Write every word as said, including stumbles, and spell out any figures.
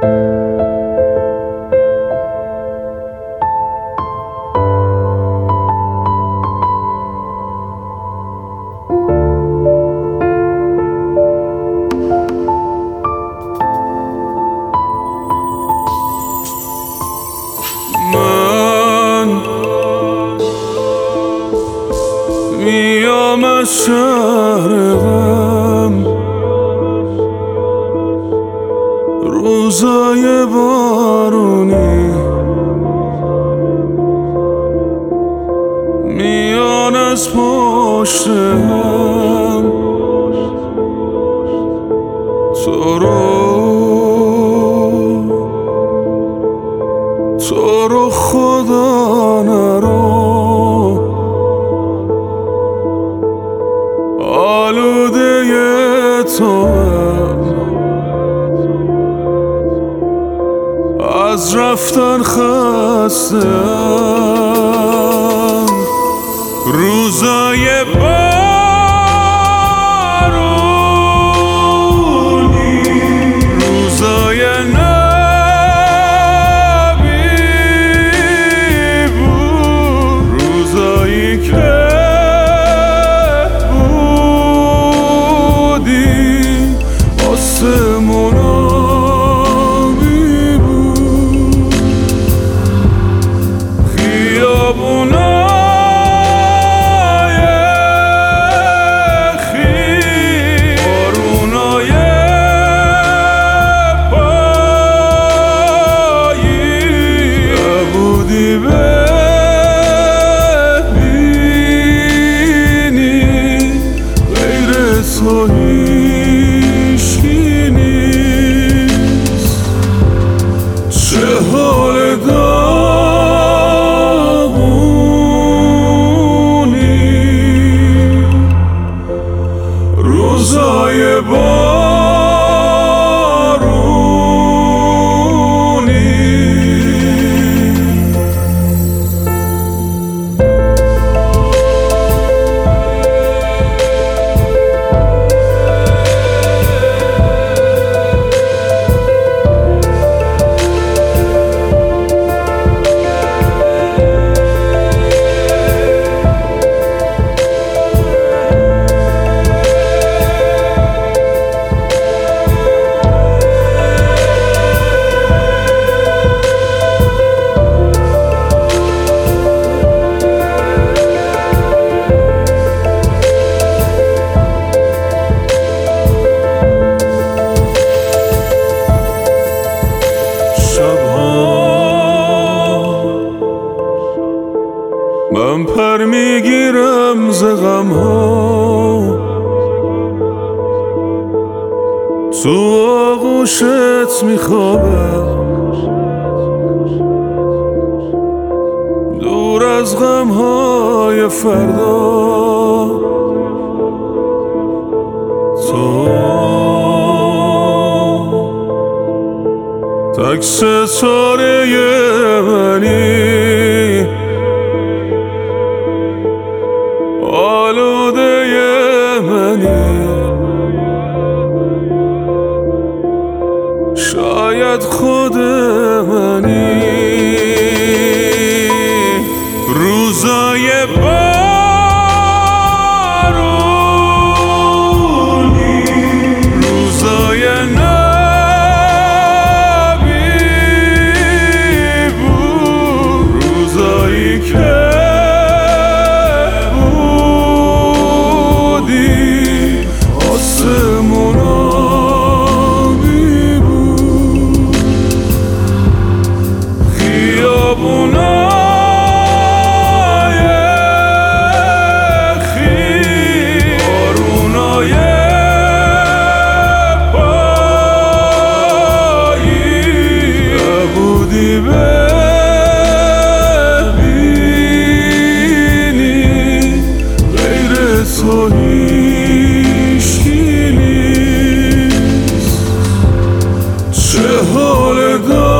میام از شهر غم، روزای بارونی میان از پشت هم، تو رو تو رو خدا نرو، آلوده تو از رفتن خستم. روزای بارونی، روزای نبی بود، روزایی که آسمونا می بود، خیابونای خیس، بارونای پاییز، نبودی ببینی غیر تو حال داغونی. روزای بارونی، من پر میگیرم ز غم ها، تو آغوشت میخوابم، دور از غم های فردا. تو تک ستاره منی، آلوده منی، شاید خود منی. روزای بارونی، روزای نبی بود، روزایی که آسمونا می بود، خیابونای خیس، بارونای پاییز، نبودی ببینی غیر تو چه حال داری.